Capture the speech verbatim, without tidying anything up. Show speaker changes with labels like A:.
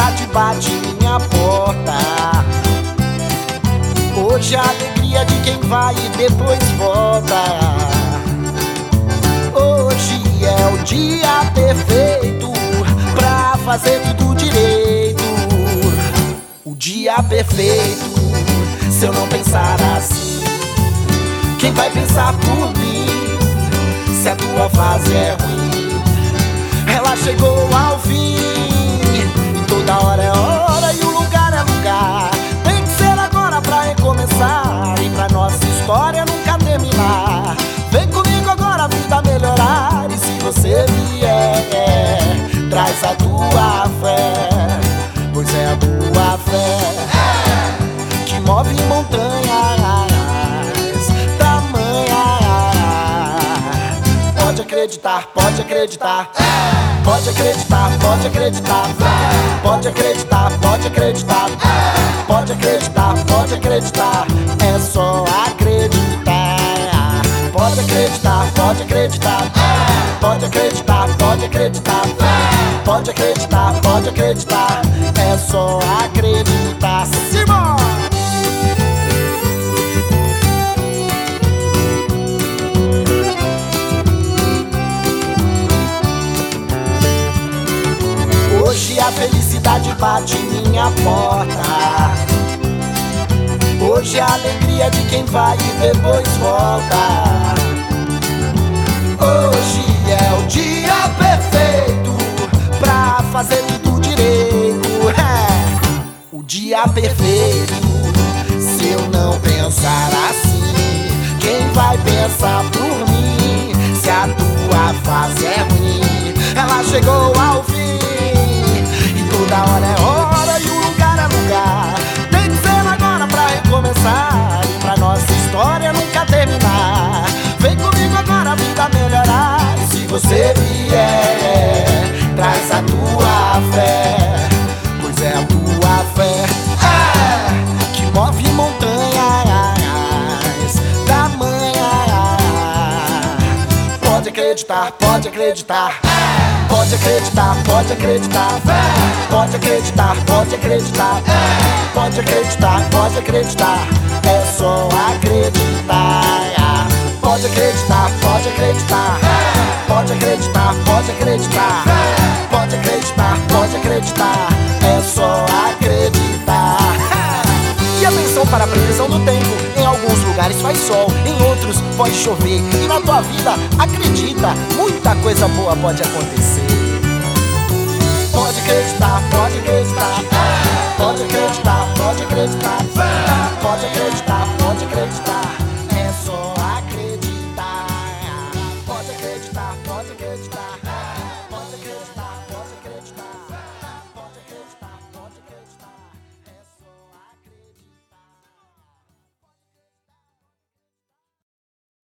A: felicidade bate minha porta. Hoje a alegria de quem vai e depois volta. Hoje é o dia perfeito pra fazer tudo direito. O dia perfeito, se eu não pensar assim, quem vai pensar por mim? Se a tua fase é ruim, ela chegou ao fim. E toda hora é hora e o lugar é lugar. Tem que ser agora pra recomeçar e pra nossa história nunca terminar. Vem comigo agora a vida melhorar. E se você vier, traz a tua fé, pois é a tua fé que move montanhas tamanhas. Pode acreditar, pode acreditar, pode acreditar, pode acreditar, pode acreditar, pode acreditar, pode acreditar, pode acreditar, é só acreditar. Pode acreditar, pode acreditar, pode acreditar, pode acreditar, pode acreditar, pode acreditar, é só acreditar. Simão! Hoje a felicidade bate minha porta. Hoje a alegria de quem vai e depois volta. Hoje é o dia perfeito pra fazer tudo direito. É o dia perfeito, se eu não pensar assim, quem vai pensar por mim? Se a tua fase é ruim, ela chegou ao fim. E toda hora é hora e o lugar é lugar. Tem que ser agora pra recomeçar e pra nossa história nunca terminar. Vem comigo agora a vida melhorar. E se você vier, traz a tua fé, pois é a tua fé é, que move montanhas tamanhas. Pode acreditar, pode acreditar, pode acreditar, pode acreditar, pode acreditar, pode acreditar, pode acreditar, pode acreditar, é só acreditar. Pode acreditar, pode acreditar, pode acreditar, pode acreditar, pode acreditar, pode acreditar, é só acreditar. E atenção para a previsão do tempo: em alguns lugares faz sol, em outros pode chover. E na tua vida, acredita, muita coisa boa pode acontecer. Pode acreditar, pode